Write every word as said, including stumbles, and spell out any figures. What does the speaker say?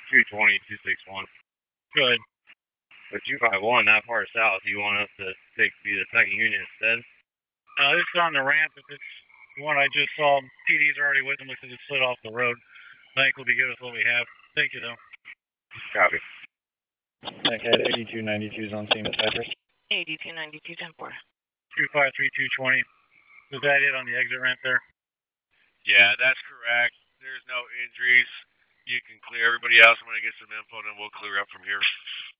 two twenty, two sixty-one. Good. But two fifty-one, that far south, you want us to take be the second unit instead? Uh, this is on the ramp. If it's the one I just saw, P D's already with them. Looks like it slid off the road. I think we'll be good with what we have. Thank you, though. Copy. Head eighty-two ninety-two is on scene at Cypress. eighty-two ninety-two, ten four. two five three, two twenty. Was that it on the exit ramp there? Yeah, that's correct. There's no injuries. You can clear everybody else. I'm going to get some info, and then we'll clear up from here.